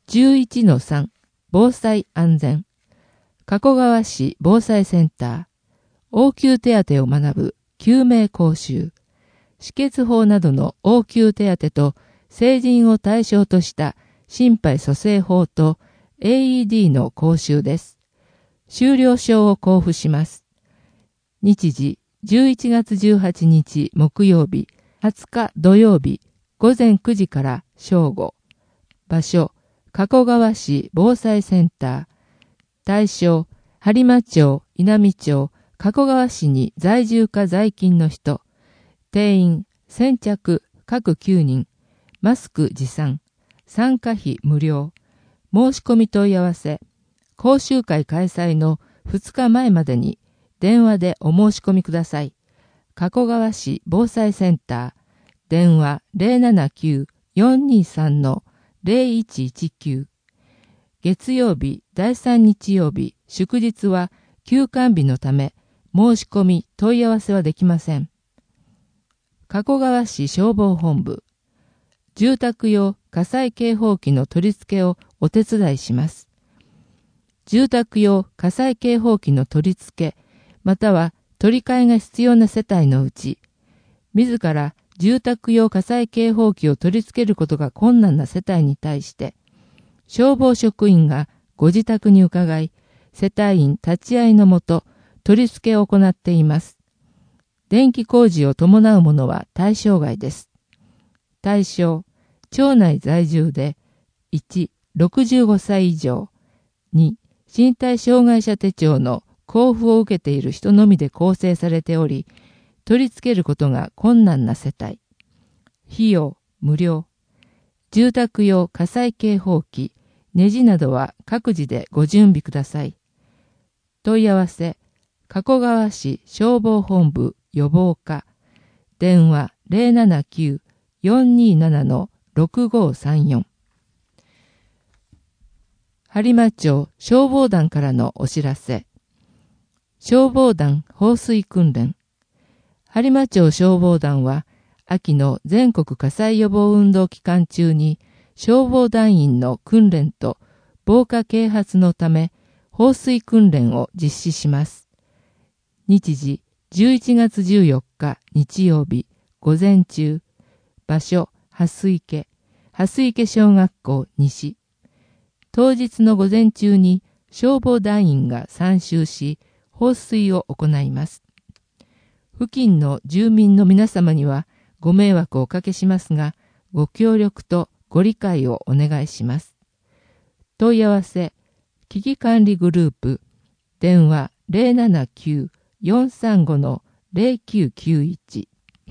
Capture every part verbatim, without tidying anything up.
じゅういちのさん 防災安全加古川市防災センター応急手当を学ぶ救命講習止血法などの応急手当と成人を対象とした心肺蘇生法と エーイーディー の講習です。修了証を交付します。日時じゅういちがつじゅうはちにち木曜日、はつか土曜日、午前くじから正午。場所、加古川市防災センター。対象、播磨町、稲美町、加古川市に在住か在勤の人。定員、先着、各きゅうにん。マスク持参。参加費無料。申し込み問い合わせ。講習会開催のふつかまえまでに電話でお申し込みください。加古川市防災センター。電話 ゼロななきゅう よんにさん ゼロいちいちきゅう。月曜日、だいさん日曜日、祝日は休館日のため、申し込み問い合わせはできません。加古川市消防本部。住宅用火災警報器の取り付けをお手伝いします。住宅用火災警報器の取り付け、または取り替えが必要な世帯のうち、自ら住宅用火災警報器を取り付けることが困難な世帯に対して、消防職員がご自宅に伺い、世帯員立ち会いのもと、取り付けを行っています。電気工事を伴うものは対象外です。対象、町内在住で、いち、ろくじゅうごさい以上、に、身体障害者手帳の交付を受けている人のみで構成されており、取り付けることが困難な世帯。費用、無料。住宅用火災警報器、ネジなどは各自でご準備ください。問い合わせ、加古川市消防本部予防課。電話 ゼロななきゅう よんになな ろくごさんよん。播磨町消防団からのお知らせ。消防団放水訓練。播磨町消防団は、秋の全国火災予防運動期間中に、消防団員の訓練と防火啓発のため、放水訓練を実施します。日時、じゅういちがつじゅうよっか日曜日、午前中。場所、蓮池。蓮池小学校西。当日の午前中に消防団員が参集し、放水を行います。付近の住民の皆様にはご迷惑をおかけしますが、ご協力とご理解をお願いします。問い合わせ、危機管理グループ、電話 ゼロななきゅう よんさんご ゼロきゅうきゅういち。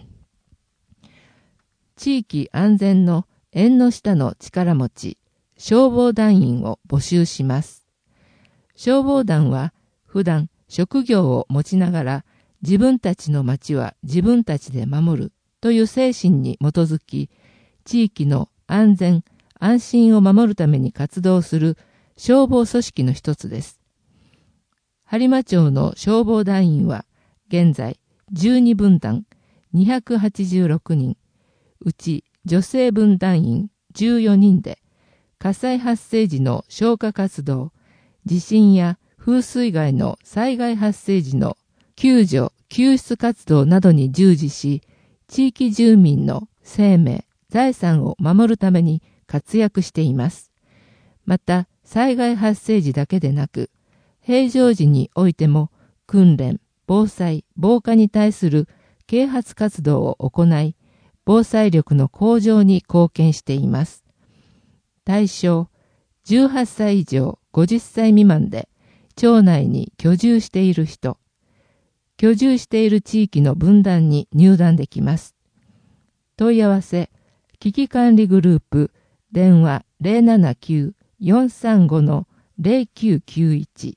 地域安全の縁の下の力持ち、消防団員を募集します。消防団は普段職業を持ちながら自分たちの町は自分たちで守るという精神に基づき、地域の安全・安心を守るために活動する消防組織の一つです。播磨町の消防団員は現在じゅうにぶんだんにひゃくはちじゅうろくにん、うち女性分団員じゅうよにんで、火災発生時の消火活動、地震や風水害の災害発生時の救助・救出活動などに従事し、地域住民の生命・財産を守るために活躍しています。また、災害発生時だけでなく、平常時においても訓練、防災・防火に対する啓発活動を行い、防災力の向上に貢献しています。対象、じゅうはっさい以上ごじゅっさい未満で、町内に居住している人、居住している地域の分団に入団できます。問い合わせ、危機管理グループ、電話 ゼロななきゅう よんさんご ゼロきゅうきゅういち。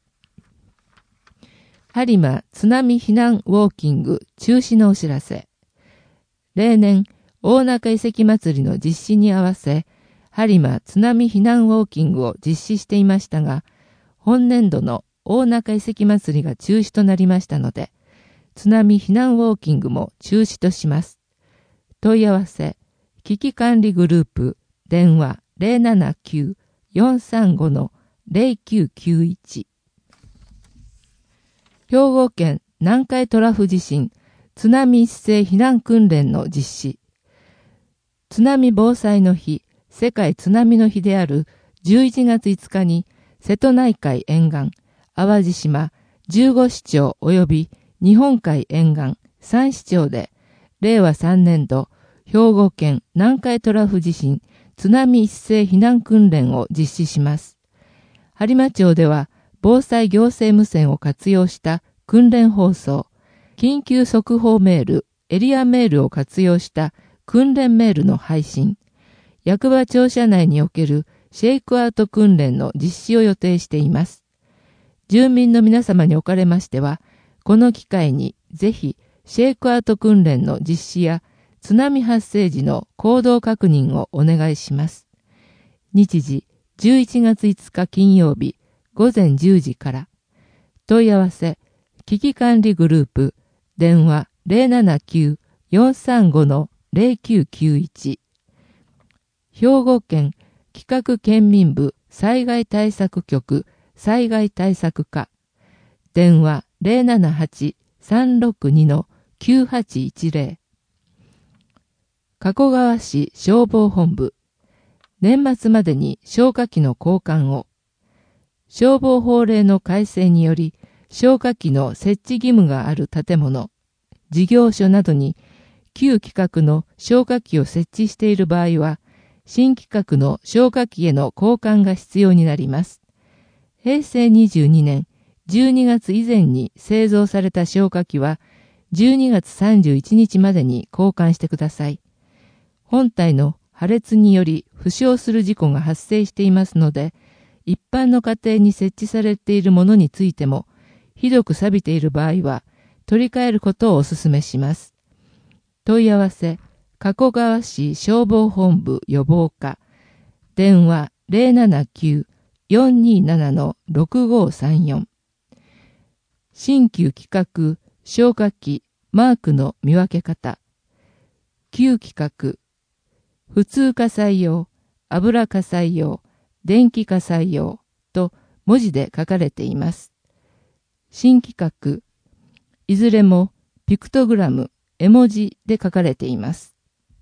播磨津波避難ウォーキング中止のお知らせ。例年、大中遺跡祭りの実施に合わせ、播磨津波避難ウォーキングを実施していましたが、本年度の大中遺跡祭りが中止となりましたので、津波避難ウォーキングも中止とします。問い合わせ、危機管理グループ、電話 ゼロななきゅうよんさんごのゼロきゅうきゅういち。兵庫県南海トラフ地震津波一斉避難訓練の実施。津波防災の日、世界津波の日であるじゅういちがついつかに瀬戸内海沿岸、淡路島、じゅうご市町及び日本海沿岸さん市町でれいわさんねんど兵庫県南海トラフ地震津波一斉避難訓練を実施します。播磨町では防災行政無線を活用した訓練放送、緊急速報メール、エリアメールを活用した訓練メールの配信、役場庁舎内におけるシェイクアウト訓練の実施を予定しています。住民の皆様におかれましては、この機会にぜひシェイクアウト訓練の実施や津波発生時の行動確認をお願いします。日時じゅういちがついつか金曜日ごぜんじゅうじから。問い合わせ、危機管理グループ、電話 ゼロななきゅうよんさんごのゼロきゅうきゅういち。兵庫県企画県民部災害対策局災害対策課、電話 ゼロななはちさんろくにのきゅうはちいちゼロ。加古川市消防本部、年末までに消火器の交換を。消防法令の改正により、消火器の設置義務がある建物、事業所などに旧規格の消火器を設置している場合は、新規格の消火器への交換が必要になります。へいせいにじゅうにねんじゅうにがつ以前に製造された消火器は、じゅうにがつさんじゅういちにちまでに交換してください。本体の破裂により負傷する事故が発生していますので、一般の家庭に設置されているものについても、ひどく錆びている場合は、取り替えることをお勧めします。問い合わせ、加古川市消防本部予防課、電話 ゼロななきゅうよんにななのろくごさんよん。新旧規格消火器マークの見分け方。旧規格、普通火災用、油火災用、電気火災用と文字で書かれています。新規格、いずれもピクトグラム、絵文字で書かれています。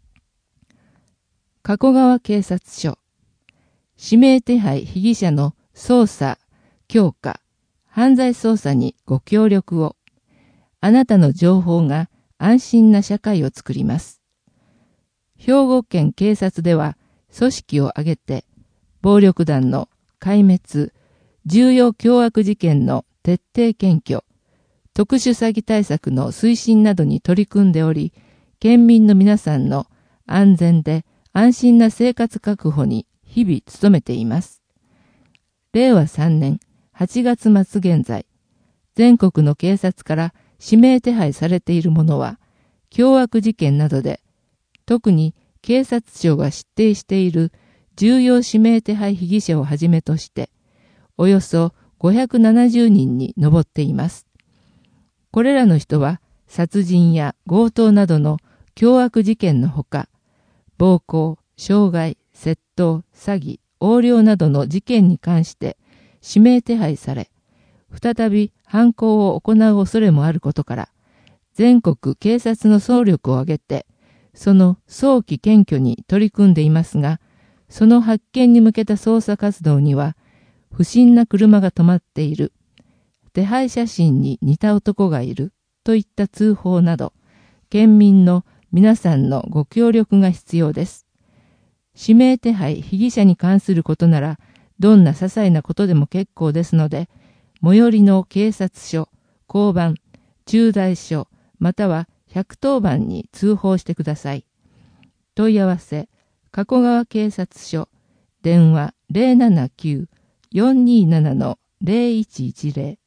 加古川警察署、指名手配被疑者の捜査、強化、犯罪捜査にご協力を。あなたの情報が安心な社会を作ります。兵庫県警察では組織を挙げて暴力団の壊滅、重要凶悪事件の徹底検挙、特殊詐欺対策の推進などに取り組んでおり、県民の皆さんの安全で安心な生活確保に日々努めています。れいわさんねんはちがつまつ現在、全国の警察から指名手配されているものは、凶悪事件などで、特に警察庁が指定している重要指名手配被疑者をはじめとして、およそごひゃくななじゅうにんに上っています。これらの人は、殺人や強盗などの凶悪事件のほか、暴行、傷害、窃盗、詐欺、横領などの事件に関して指名手配され、再び犯行を行う恐れもあることから、全国警察の総力を挙げて、その早期検挙に取り組んでいますが、その発見に向けた捜査活動には、不審な車が止まっている、手配写真に似た男がいるといった通報など、県民の皆さんのご協力が必要です。指名手配被疑者に関することなら、どんな些細なことでも結構ですので、最寄りの警察署、交番、駐在所、またはひゃくとおばんに通報してください。問い合わせ、加古川警察署、電話 ゼロななきゅうよんにななのゼロいちいちゼロ。